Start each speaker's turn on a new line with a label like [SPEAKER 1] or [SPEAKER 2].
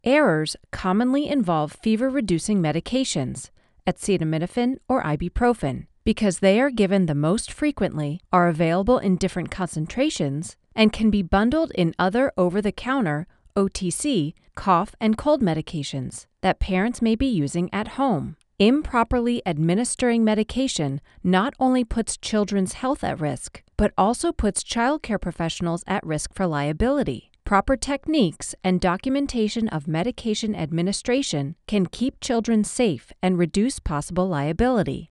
[SPEAKER 1] Errors commonly involve fever-reducing medications, acetaminophen or ibuprofen, because they are given the most frequently, are available in different concentrations, and can be bundled in other over-the-counter OTC cough and cold medications that parents may be using at home. Improperly administering medication not only puts children's health at risk, but also puts childcare professionals at risk for liability. Proper techniques and documentation of medication administration can keep children safe and reduce possible liability.